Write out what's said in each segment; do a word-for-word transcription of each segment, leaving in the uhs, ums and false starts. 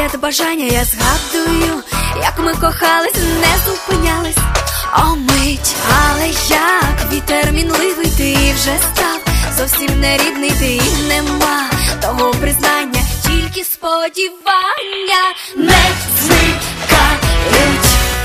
погляд бажання, я згадую, як ми кохались, не зупинялись. О, мить, але як вітер мінливий, ти вже став зовсім не рідний, ти і нема того признання, тільки сподівання не зникають.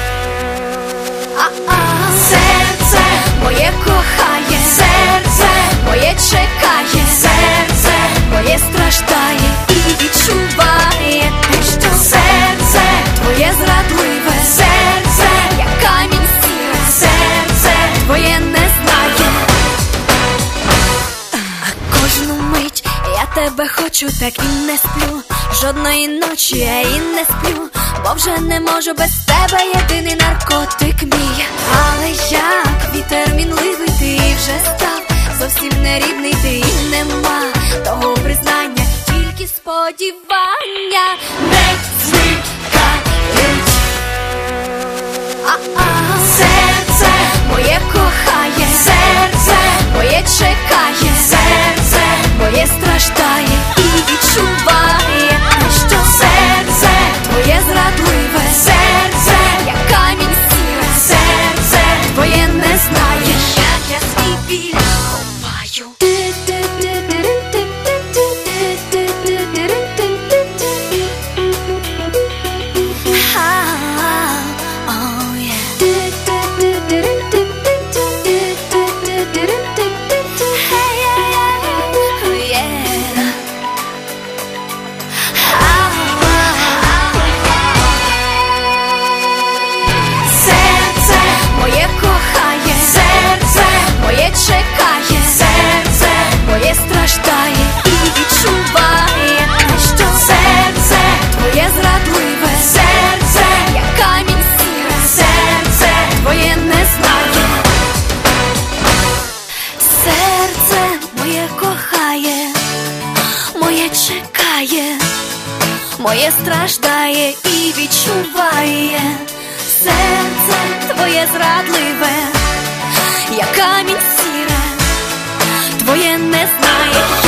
А-а. Серце моє кохає, серце моє чекає, серце моє страждає і відчуває, що серце твоє зрадливе, серце як камінь сіре, серце твоє не знає. А кожну мить я тебе хочу, так і не сплю. Жодної ночі я і не сплю, бо вже не можу без тебе, єдиний наркотик мій. Але як вітер мінливий, ти вже став зовсім не рідний, ти і нема того признання, тільки сподівання не зникають. А-а. Серце моє кохає, серце моє чекає, серце моє страждає і відчуває, що серце твоє зрадливе, серце як камінь сіре, серце твоє не знає, як я свій біль ховаю. Чекає, серце моє страждає і відчуває, що серце твоє зрадливе, серце як камінь сіре, серце твоє не знає. Серце моє кохає, моє чекає, моє страждає і відчуває, серце твоє зрадливе, як камінь сіре, твоє не знає.